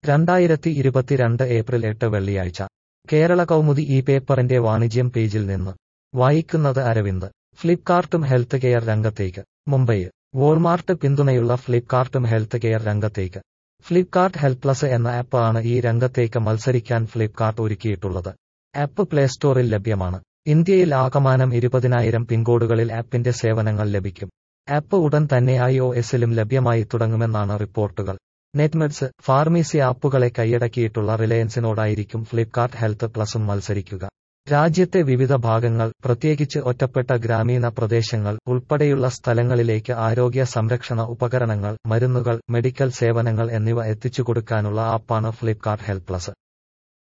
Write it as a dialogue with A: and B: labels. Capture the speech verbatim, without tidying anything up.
A: രണ്ടായിരത്തി ഇരുപത്തിരണ്ട് ഏപ്രിൽ എട്ട് വെള്ളിയാഴ്ച കേരള കൗമുദി ഈ പേപ്പറിന്റെ വാണിജ്യം പേജിൽ നിന്ന് വായിക്കുന്നത് അരവിന്ദ്. ഫ്ലിപ്കാർട്ടും ഹെൽത്ത് കെയർ രംഗത്തേക്ക്. മുംബൈ. വോൾമാർട്ട് പിന്തുണയുള്ള ഫ്ലിപ്കാർട്ടും ഹെൽത്ത് കെയർ രംഗത്തേക്ക്. ഫ്ലിപ്കാർട്ട് ഹെൽത്ത് പ്ലസ് എന്ന ആപ്പ് ആണ് ഈ രംഗത്തേക്ക് മത്സരിക്കാൻ ഫ്ലിപ്കാർട്ട് ഒരുക്കിയിട്ടുള്ളത്. ആപ്പ് പ്ലേ സ്റ്റോറിൽ ലഭ്യമാണ്. ഇന്ത്യയിൽ ആകമാനം ഇരുപതിനായിരം പിൻകോഡുകളിൽ ആപ്പിന്റെ സേവനങ്ങൾ ലഭിക്കും. ആപ്പ് ഉടൻ തന്നെ ഐ ഒ എസിലും ലഭ്യമായി തുടങ്ങുമെന്നാണ് റിപ്പോർട്ടുകൾ. നെറ്റ്മെഡ്സ്, ഫാർമസി ആപ്പുകളെ കൈയടക്കിയിട്ടുള്ള റിലയൻസിനോടായിരിക്കും ഫ്ലിപ്കാർട്ട് ഹെൽത്ത് പ്ലസും മത്സരിക്കുക. രാജ്യത്തെ വിവിധ ഭാഗങ്ങൾ, പ്രത്യേകിച്ച് ഒറ്റപ്പെട്ട ഗ്രാമീണ പ്രദേശങ്ങൾ ഉൾപ്പെടെയുള്ള സ്ഥലങ്ങളിലേക്ക് ആരോഗ്യ സംരക്ഷണ ഉപകരണങ്ങൾ, മരുന്നുകൾ, മെഡിക്കൽ സേവനങ്ങൾ എന്നിവ എത്തിച്ചുകൊടുക്കാനുള്ള ആപ്പാണ് ഫ്ലിപ്കാർട്ട് ഹെൽത്ത് പ്ലസ്.